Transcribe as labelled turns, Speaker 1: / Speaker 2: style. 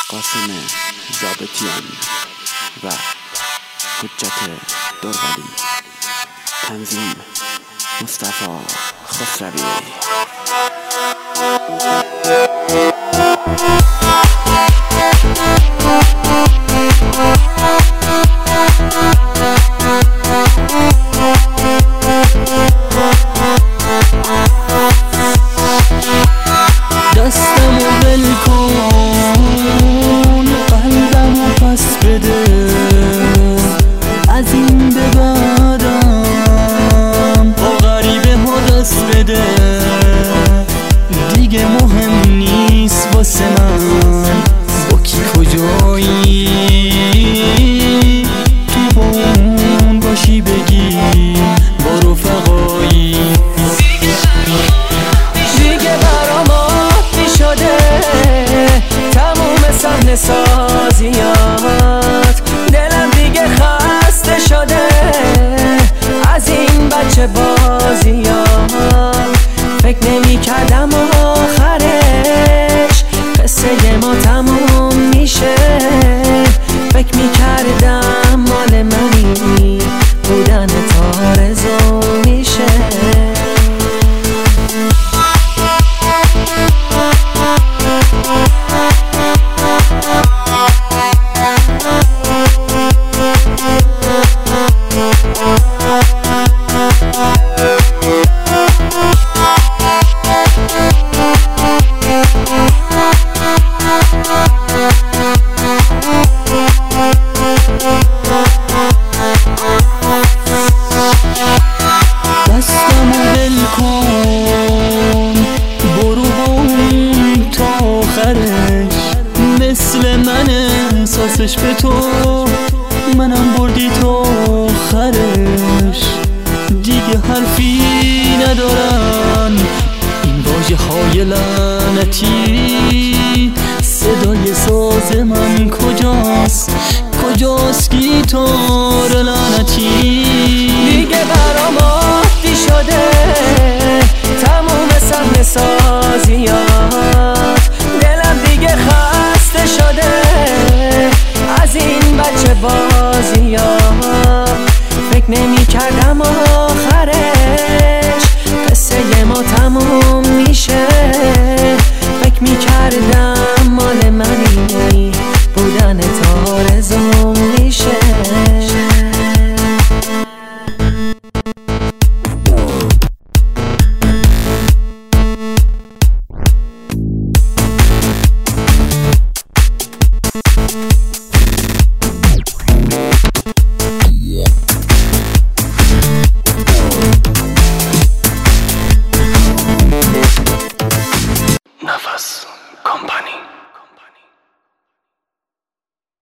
Speaker 1: قاسم ضابطیان و حجت دورولی. تنظیم مصطفی خسروی.
Speaker 2: دستمو ول کن، قلبمو پس بده، از این به بعدم با غریبه ها دست بده. دیگه مهم نیست واسه من با کی کجایی، تو با اون باشی بگی با رفقایی. دیگه برام عادی شده تموم صحنه سازیات، دلم دیگه خسته شده از این بچه بازیات. فکر نمی کردم آخرش قصه ما تموم میشه، فکر می کردم مال منی بودن تارزو میشه. دستمو ول کن، برو بون تا آخرش، مثل من احساسش به تو، منم بردی تا آخرش. دیگه حرفی ندارن این واژه های لعنتی، صدای ساز من کجاست گیتار لعنتی. دیگه برام عادی شده تموم صحنه سازیات، دلم دیگه خسته شده از این بچه بازیات. فکر نمی کردم آخرش قصه ما تموم میشه، فکر می کردم